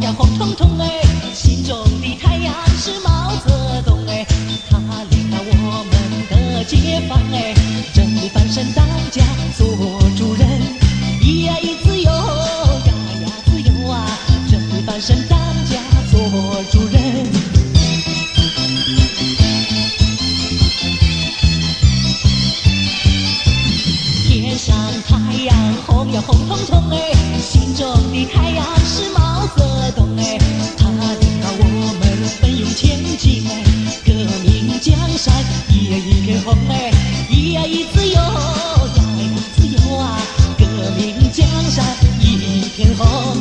呀红彤彤哎，心中的太阳是毛泽东哎，他领导我们的解放哎，人民翻身当家做主人，咿呀咿自由，呀呀自由啊，人民翻身当家做主人。天上太阳红呀红彤彤哎，心中的太阳是毛泽东哎，他领导我们奋勇前进哎，革命江山一片红哎，咿呀咿自由，呀呀自由啊，革命江山一片红。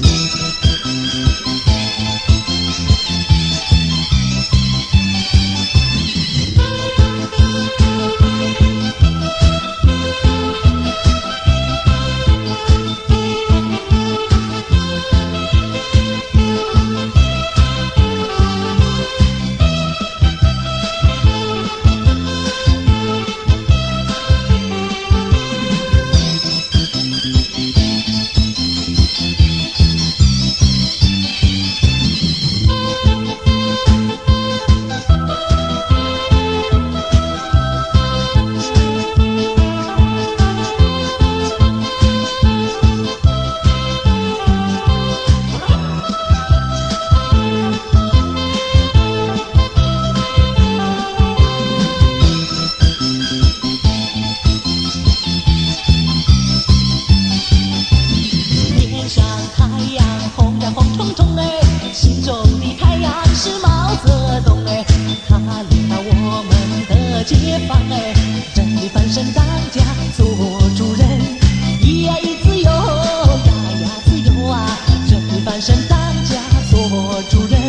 心中的太阳是毛泽东哎，他领导我们的解放哎，人民翻身当家做主人，咿呀咿自由，呀呀自由啊，人民翻身当家做主人。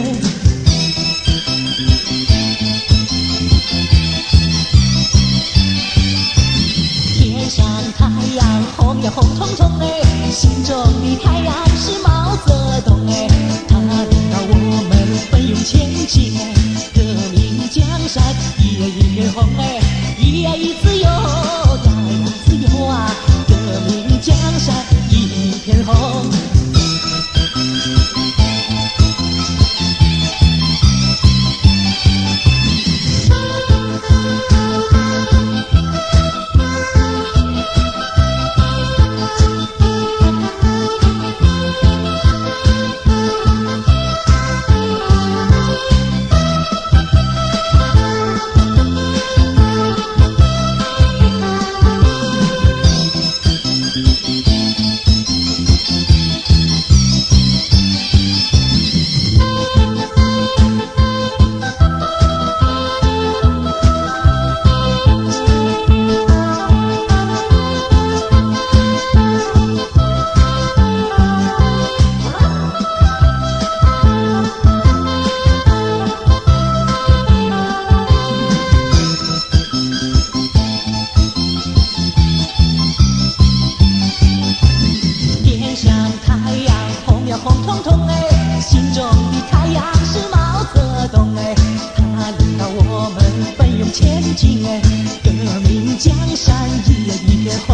天上太阳红呀红彤彤哎，心中的太阳是毛泽东哎，他领导我们奋勇前进哎，革命江山一片红哎，咿呀咿自由，呀呀自由啊，革命江山一片红。红彤彤哎，心中的太阳是毛泽东哎，他领导我们奋勇前进哎，革命江山一片红。